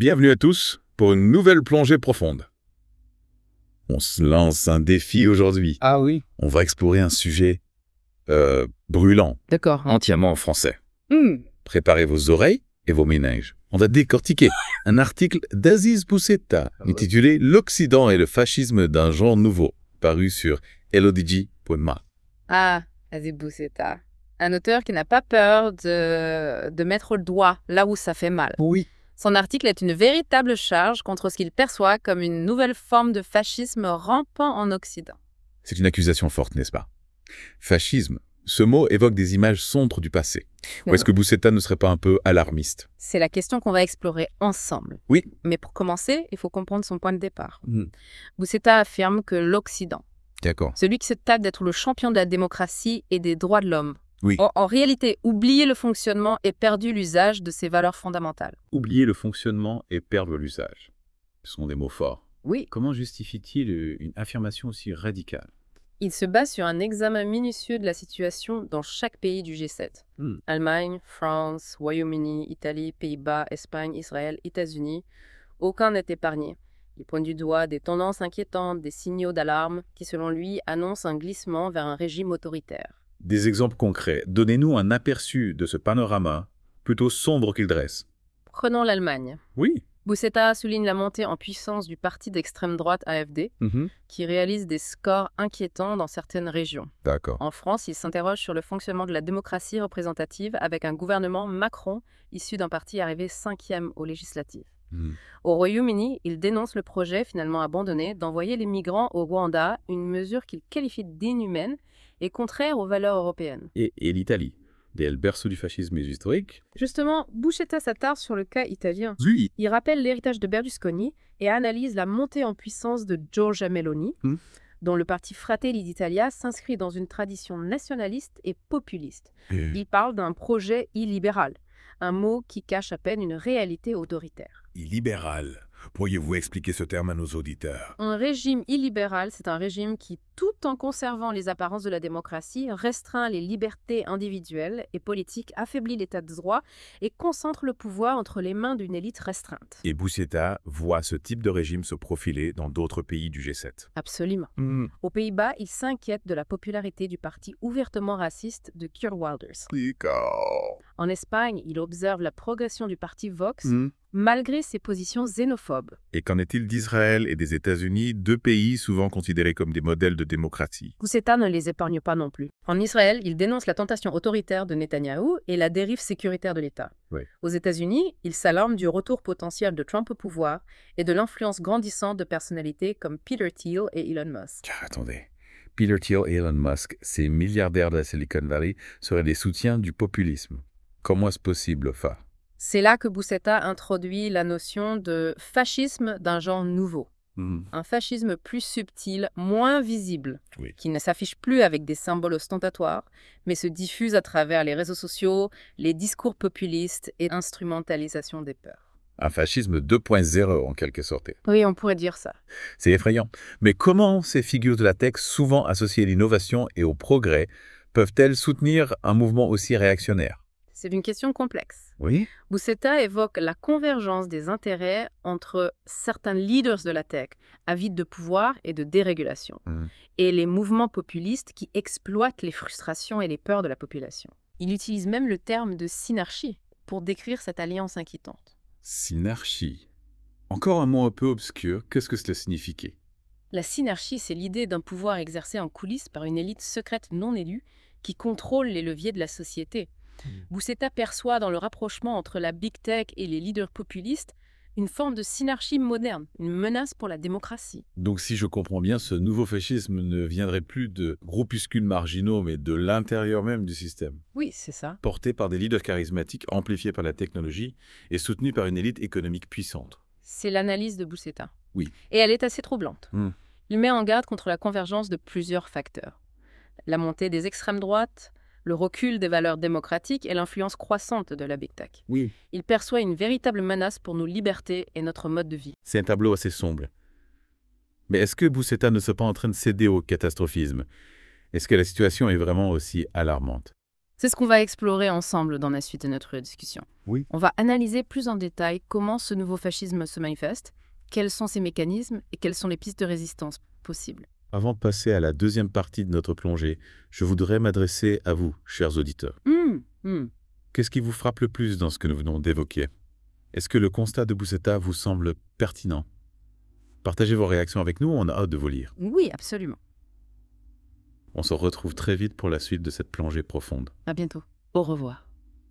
Bienvenue à tous pour une nouvelle plongée profonde. On se lance un défi aujourd'hui. Ah oui. On va explorer un sujet brûlant, D'accord. entièrement en français. Hmm. Préparez vos oreilles et vos méninges. On va décortiquer un article d'Aziz Boussetta intitulé « L'Occident et le fascisme d'un genre nouveau » paru sur elodigi.ma. Ah, Aziz Boussetta. Un auteur qui n'a pas peur de mettre le doigt là où ça fait mal. Oui. Son article est une véritable charge contre ce qu'il perçoit comme une nouvelle forme de fascisme rampant en Occident. C'est une accusation forte, n'est-ce pas? Fascisme, ce mot évoque des images sombres du passé. Ou est-ce que Boussetta ne serait pas un peu alarmiste? C'est la question qu'on va explorer ensemble. Oui. Mais pour commencer, il faut comprendre son point de départ. Hmm. Boussetta affirme que l'Occident, D'accord. celui qui se tape d'être le champion de la démocratie et des droits de l'homme, Oui. en réalité, oublier le fonctionnement et perdu l'usage de ses valeurs fondamentales. Oublier le fonctionnement et perdre l'usage. Ce sont des mots forts. Oui. Comment justifie-t-il une affirmation aussi radicale? Il se base sur un examen minutieux de la situation dans chaque pays du G7. Allemagne, France, Royaume-Uni, Italie, Pays-Bas, Espagne, Israël, États-Unis. Aucun n'est épargné. Il pointe du doigt des tendances inquiétantes, des signaux d'alarme qui, selon lui, annoncent un glissement vers un régime autoritaire. Des exemples concrets. Donnez-nous un aperçu de ce panorama plutôt sombre qu'il dresse. Prenons l'Allemagne. Oui. Boussetta souligne la montée en puissance du parti d'extrême droite AfD, qui réalise des scores inquiétants dans certaines régions. D'accord. En France, il s'interroge sur le fonctionnement de la démocratie représentative avec un gouvernement Macron issu d'un parti arrivé 5e aux législatives. Au Royaume-Uni, il dénonce le projet finalement abandonné d'envoyer les migrants au Rwanda, une mesure qu'il qualifie d'inhumaine et contraire aux valeurs européennes. Et l'Italie, le berceau du fascisme historique. Justement, Boussetta s'attarde sur le cas italien. Oui. Il rappelle l'héritage de Berlusconi et analyse la montée en puissance de Giorgia Meloni, dont le parti Fratelli d'Italia s'inscrit dans une tradition nationaliste et populiste. Il parle d'un projet illibéral, un mot qui cache à peine une réalité autoritaire. Illibéral. Pourriez-vous expliquer ce terme à nos auditeurs? Un régime illibéral, c'est un régime qui, tout en conservant les apparences de la démocratie, restreint les libertés individuelles et politiques, affaiblit l'état de droit et concentre le pouvoir entre les mains d'une élite restreinte. Et Boussetta voit ce type de régime se profiler dans d'autres pays du G7. Absolument. Aux Pays-Bas, il s'inquiète de la popularité du parti ouvertement raciste de Geert Wilders. En Espagne, il observe la progression du parti Vox, malgré ses positions xénophobes. Et qu'en est-il d'Israël et des États-Unis, deux pays souvent considérés comme des modèles de démocratie? Boussetta ne les épargne pas non plus. En Israël, il dénonce la tentation autoritaire de Netanyahou et la dérive sécuritaire de l'État. Oui. Aux États-Unis, il s'alarme du retour potentiel de Trump au pouvoir et de l'influence grandissante de personnalités comme Peter Thiel et Elon Musk. Attendez. Peter Thiel et Elon Musk, ces milliardaires de la Silicon Valley, seraient des soutiens du populisme. Comment est-ce possible, Fa? C'est là que Boussetta introduit la notion de fascisme d'un genre nouveau. Un fascisme plus subtil, moins visible, qui ne s'affiche plus avec des symboles ostentatoires, mais se diffuse à travers les réseaux sociaux, les discours populistes et l'instrumentalisation des peurs. Un fascisme 2.0 en quelque sorte. Oui, on pourrait dire ça. C'est effrayant. Mais comment ces figures de la tech, souvent associées à l'innovation et au progrès, peuvent-elles soutenir un mouvement aussi réactionnaire? C'est une question complexe. Oui. Boussetta évoque la convergence des intérêts entre certains leaders de la tech, avides de pouvoir et de dérégulation, et les mouvements populistes qui exploitent les frustrations et les peurs de la population. Il utilise même le terme de synarchie pour décrire cette alliance inquiétante. Synarchie. Encore un mot un peu obscur. Qu'est-ce que cela signifiait? La synarchie, c'est l'idée d'un pouvoir exercé en coulisses par une élite secrète non élue qui contrôle les leviers de la société. Boussetta perçoit dans le rapprochement entre la big tech et les leaders populistes une forme de synarchie moderne, une menace pour la démocratie. Donc si je comprends bien, ce nouveau fascisme ne viendrait plus de groupuscules marginaux, mais de l'intérieur même du système. Oui, c'est ça. Porté par des leaders charismatiques, amplifiés par la technologie et soutenus par une élite économique puissante. C'est l'analyse de Boussetta. Oui. Et elle est assez troublante. Il met en garde contre la convergence de plusieurs facteurs. La montée des extrêmes droites, le recul des valeurs démocratiques et l'influence croissante de la big tech. Oui. Il perçoit une véritable menace pour nos libertés et notre mode de vie. C'est un tableau assez sombre. Mais est-ce que Boussetta ne serait pas en train de céder au catastrophisme? Est-ce que la situation est vraiment aussi alarmante? C'est ce qu'on va explorer ensemble dans la suite de notre discussion. Oui. On va analyser plus en détail comment ce nouveau fascisme se manifeste, quels sont ses mécanismes et quelles sont les pistes de résistance possibles. Avant de passer à la deuxième partie de notre plongée, je voudrais m'adresser à vous, chers auditeurs. Qu'est-ce qui vous frappe le plus dans ce que nous venons d'évoquer? Est-ce que le constat de Bousseta vous semble pertinent? Partagez vos réactions avec nous, on a hâte de vous lire. Oui, absolument. On se retrouve très vite pour la suite de cette plongée profonde. À bientôt. Au revoir.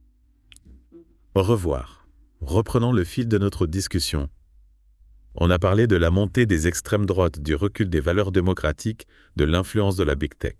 Au revoir. Reprenons le fil de notre discussion. On a parlé de la montée des extrêmes droites, du recul des valeurs démocratiques, de l'influence de la Big Tech.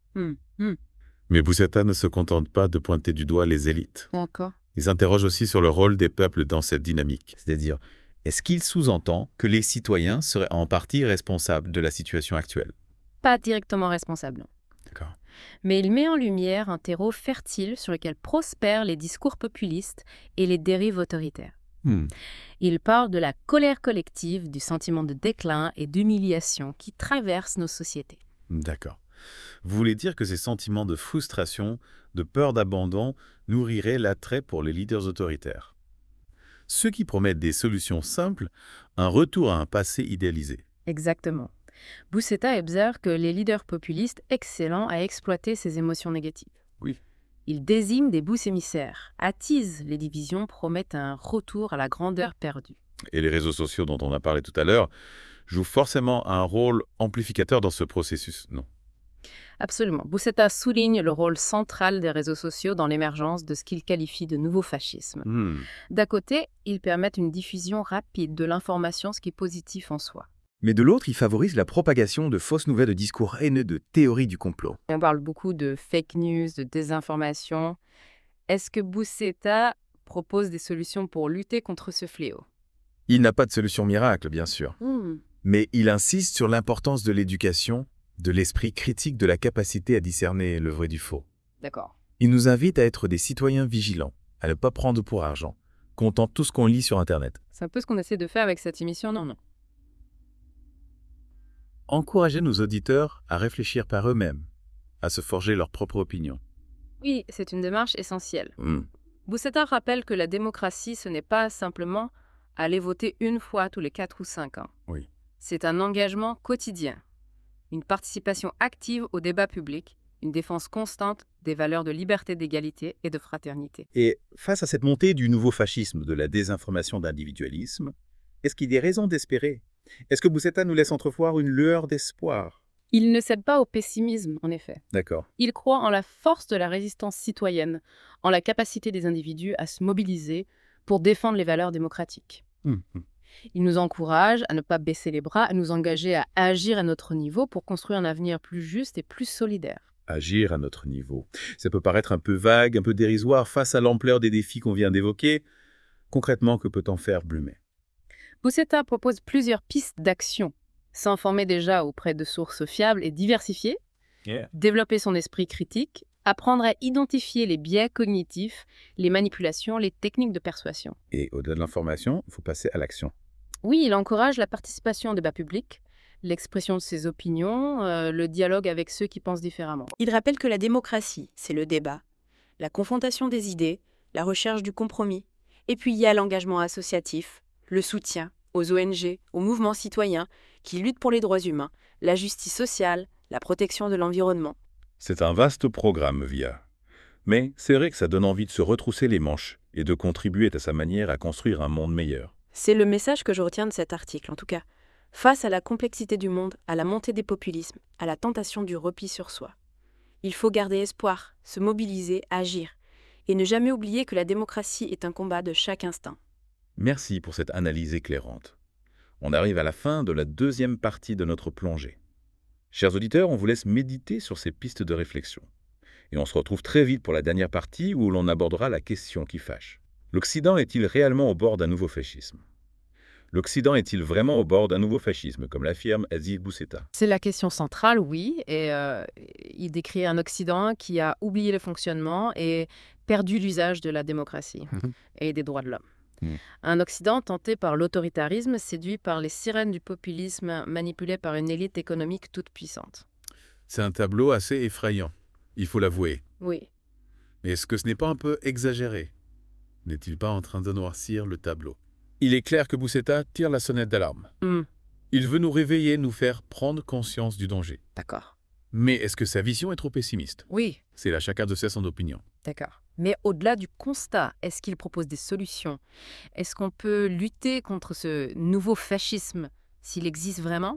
Mais Bousseta ne se contente pas de pointer du doigt les élites. D'accord. Il s'interroge aussi sur le rôle des peuples dans cette dynamique. C'est-à-dire, est-ce qu'il sous-entend que les citoyens seraient en partie responsables de la situation actuelle? Pas directement responsable. D'accord. Mais il met en lumière un terreau fertile sur lequel prospèrent les discours populistes et les dérives autoritaires. Il parle de la colère collective, du sentiment de déclin et d'humiliation qui traverse nos sociétés. D'accord. Vous voulez dire que ces sentiments de frustration, de peur d'abandon, nourriraient l'attrait pour les leaders autoritaires. Ceux qui promettent des solutions simples, un retour à un passé idéalisé. Exactement. Bousseta observe que les leaders populistes excellents à exploiter ces émotions négatives. Oui. Ils désignent des boucs émissaires, attisent les divisions, promettent un retour à la grandeur perdue. Et les réseaux sociaux dont on a parlé tout à l'heure jouent forcément un rôle amplificateur dans ce processus, non? Absolument. Bousseta souligne le rôle central des réseaux sociaux dans l'émergence de ce qu'il qualifie de nouveau fascisme. D'un côté, ils permettent une diffusion rapide de l'information, ce qui est positif en soi. Mais de l'autre, ils favorisent la propagation de fausses nouvelles, de discours haineux, de théories du complot. On parle beaucoup de fake news, de désinformation. Est-ce que Bousseta propose des solutions pour lutter contre ce fléau? Il n'a pas de solution miracle, bien sûr. Mais il insiste sur l'importance de l'éducation, de l'esprit critique, de la capacité à discerner le vrai du faux. D'accord. Il nous invite à être des citoyens vigilants, à ne pas prendre pour argent, comptant tout ce qu'on lit sur Internet. C'est un peu ce qu'on essaie de faire avec cette émission, non? Encourager nos auditeurs à réfléchir par eux-mêmes, à se forger leur propre opinion. Oui, c'est une démarche essentielle. Bousseta rappelle que la démocratie, ce n'est pas simplement aller voter une fois tous les 4 ou 5 ans. Oui. C'est un engagement quotidien, une participation active au débat public, une défense constante des valeurs de liberté, d'égalité et de fraternité. Et face à cette montée du nouveau fascisme, de la désinformation, d'individualisme, est-ce qu'il y a raison d'espérer? Est-ce que Bousseta nous laisse entrevoir une lueur d'espoir? Il ne cède pas au pessimisme, en effet. D'accord. Il croit en la force de la résistance citoyenne, en la capacité des individus à se mobiliser pour défendre les valeurs démocratiques. Il nous encourage à ne pas baisser les bras, à nous engager à agir à notre niveau pour construire un avenir plus juste et plus solidaire. Agir à notre niveau. Ça peut paraître un peu vague, un peu dérisoire face à l'ampleur des défis qu'on vient d'évoquer. Concrètement, que peut-on faire, Blumet? Bousseta propose plusieurs pistes d'action. S'informer déjà auprès de sources fiables et diversifiées, développer son esprit critique, apprendre à identifier les biais cognitifs, les manipulations, les techniques de persuasion. Et au-delà de l'information, il faut passer à l'action. Oui, il encourage la participation au débat public, l'expression de ses opinions, le dialogue avec ceux qui pensent différemment. Il rappelle que la démocratie, c'est le débat, la confrontation des idées, la recherche du compromis. Et puis il y a l'engagement associatif, le soutien aux ONG, aux mouvements citoyens qui luttent pour les droits humains, la justice sociale, la protection de l'environnement. C'est un vaste programme, VIA. Mais c'est vrai que ça donne envie de se retrousser les manches et de contribuer à sa manière à construire un monde meilleur. C'est le message que je retiens de cet article, en tout cas. Face à la complexité du monde, à la montée des populismes, à la tentation du repli sur soi, il faut garder espoir, se mobiliser, agir, et ne jamais oublier que la démocratie est un combat de chaque instant. Merci pour cette analyse éclairante. On arrive à la fin de la deuxième partie de notre plongée. Chers auditeurs, on vous laisse méditer sur ces pistes de réflexion. Et on se retrouve très vite pour la dernière partie où l'on abordera la question qui fâche. L'Occident est-il réellement au bord d'un nouveau fascisme? L'Occident est-il vraiment au bord d'un nouveau fascisme, comme l'affirme Aziz Bousseta? C'est la question centrale, oui, et il décrit un Occident qui a oublié le fonctionnement et perdu l'usage de la démocratie et des droits de l'homme. Un Occident tenté par l'autoritarisme, séduit par les sirènes du populisme, manipulé par une élite économique toute puissante. C'est un tableau assez effrayant, il faut l'avouer. Oui. Mais est-ce que ce n'est pas un peu exagéré? N'est-il pas en train de noircir le tableau? Il est clair que Boussetta tire la sonnette d'alarme. Il veut nous réveiller, nous faire prendre conscience du danger. D'accord. Mais est-ce que sa vision est trop pessimiste? Oui, C'est là chacun de son opinion. d'accord. Mais au-delà du constat, est-ce qu'il propose des solutions? Est-ce qu'on peut lutter contre ce nouveau fascisme s'il existe vraiment?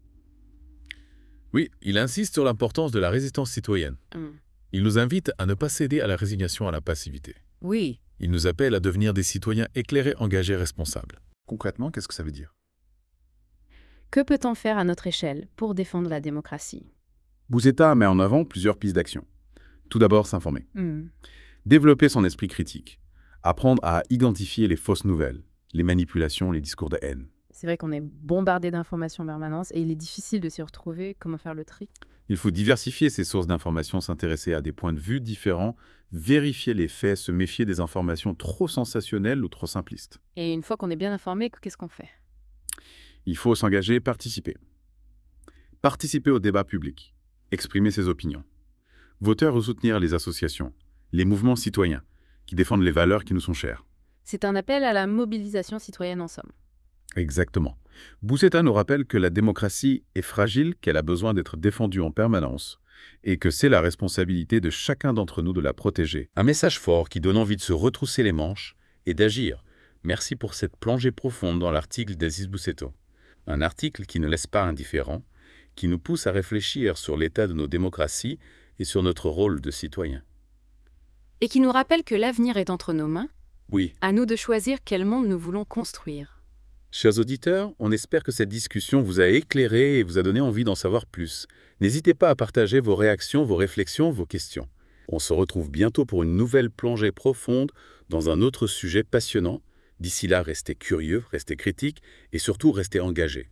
Oui, il insiste sur l'importance de la résistance citoyenne. Il nous invite à ne pas céder à la résignation, à la passivité. Oui. Il nous appelle à devenir des citoyens éclairés, engagés, responsables. Concrètement, qu'est-ce que ça veut dire? Que peut-on faire à notre échelle pour défendre la démocratie? Boussetta met en avant plusieurs pistes d'action. Tout d'abord, s'informer. Développer son esprit critique. Apprendre à identifier les fausses nouvelles, les manipulations, les discours de haine. C'est vrai qu'on est bombardé d'informations en permanence et il est difficile de s'y retrouver. Comment faire le tri? Il faut diversifier ses sources d'informations, s'intéresser à des points de vue différents, vérifier les faits, se méfier des informations trop sensationnelles ou trop simplistes. Et une fois qu'on est bien informé, qu'est-ce qu'on fait? Il faut s'engager et participer. Participer au débat public. Exprimer ses opinions. Voter ou soutenir les associations, les mouvements citoyens, qui défendent les valeurs qui nous sont chères. C'est un appel à la mobilisation citoyenne en somme. Exactement. Boussetta nous rappelle que la démocratie est fragile, qu'elle a besoin d'être défendue en permanence, et que c'est la responsabilité de chacun d'entre nous de la protéger. Un message fort qui donne envie de se retrousser les manches et d'agir. Merci pour cette plongée profonde dans l'article d'Aziz Boussetto. Un article qui ne laisse pas indifférent, qui nous pousse à réfléchir sur l'état de nos démocraties et sur notre rôle de citoyen. Et qui nous rappelle que l'avenir est entre nos mains, Oui, à nous de choisir quel monde nous voulons construire. chers auditeurs, on espère que cette discussion vous a éclairé et vous a donné envie d'en savoir plus. N'hésitez pas à partager vos réactions, vos réflexions, vos questions. On se retrouve bientôt pour une nouvelle plongée profonde dans un autre sujet passionnant. D'ici là, restez curieux, restez critiques et surtout restez engagés.